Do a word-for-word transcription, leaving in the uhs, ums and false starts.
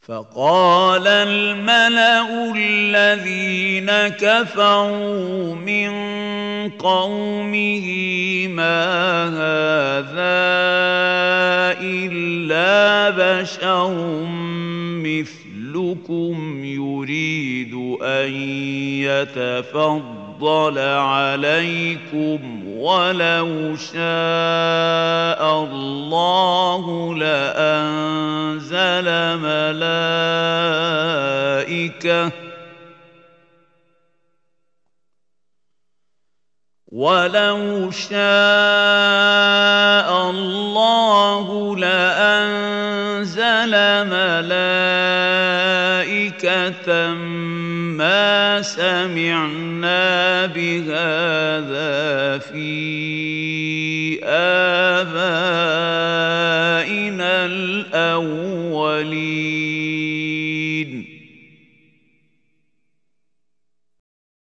فقال الملأ الذين كفروا من قومه ما هذا إلا بشر مثلكم يريد أن يتفضل عليكم ولو شاء الله لأنزل ملائكة ولو شاء الله لأنزل ملائكة ما سمعنا بهذا في آبائنا الأولين